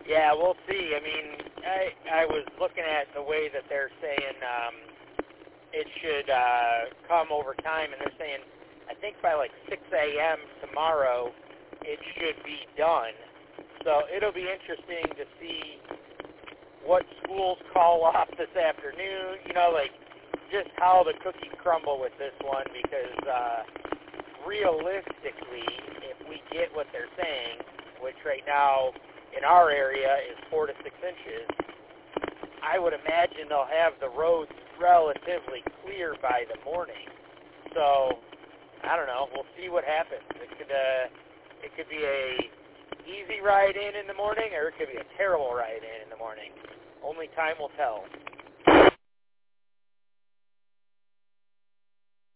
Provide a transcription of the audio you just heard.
Yeah, we'll see. I mean, I was looking at the way that they're saying it should come over time, and they're saying, I think by like 6 a.m. tomorrow, it should be done. So it'll be interesting to see what schools call off this afternoon, like just how the cookies crumble with this one, because realistically, if we get what they're saying, which right now in our area is 4 to 6 inches, I would imagine they'll have the roads relatively clear by the morning. So, I don't know. We'll see what happens. It could be a easy ride in the morning, or it could be a terrible ride in the morning. Only time will tell.